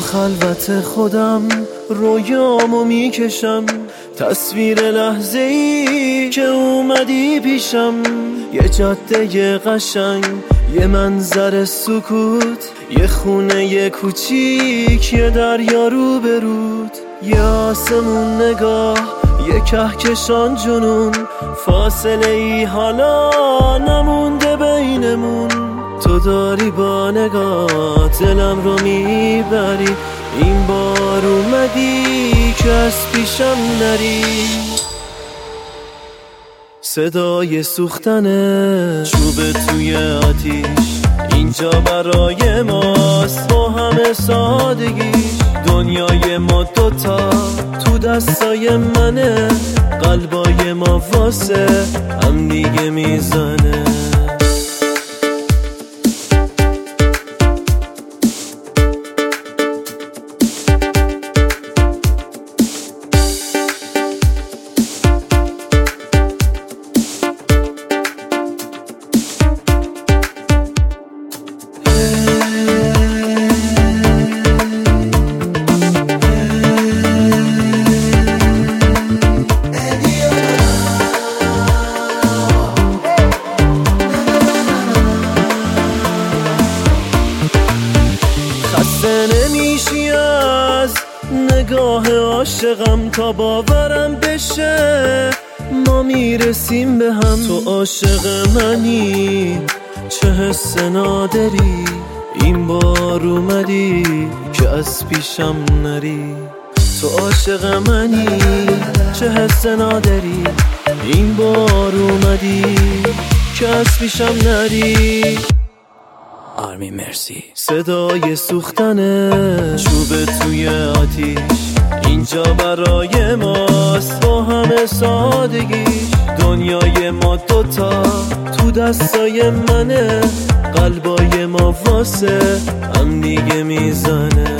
خلوت خودم رویامو میکشم، تصویر لحظه ای که اومدی پیشم. یه جاده قشنگ، یه منظر سکوت، یه خونه کوچیک، یه دریا رو برود، یه آسمون نگاه، یه کهکشان جنون. فاصله ای حالا نمونده بینمون، تو داری با نگاه دلم رو میبری. این بار اومدی که از پیشم نری. صدای سوختن چوب توی آتیش اینجا برای ماست، با همه سادگیش. دنیای ما دوتا تو دستای منه، قلبای ما واسه هم دیگه میزنه. نمیشی از نگاه عاشقم تا باورم بشه ما میرسیم به هم. تو عاشق منی، چه حس نادری. این بار اومدی که از پیشم نری. تو عاشق منی، چه حس نادری. این بار اومدی که از پیشم نری. آرمین مرسی. صدای سوختن چوب توی آتیش اینجا برای ماست، با همه سادگیش. دنیای ما دوتا تو دستای منه، قلبای ما واسه هم دیگه میزنه.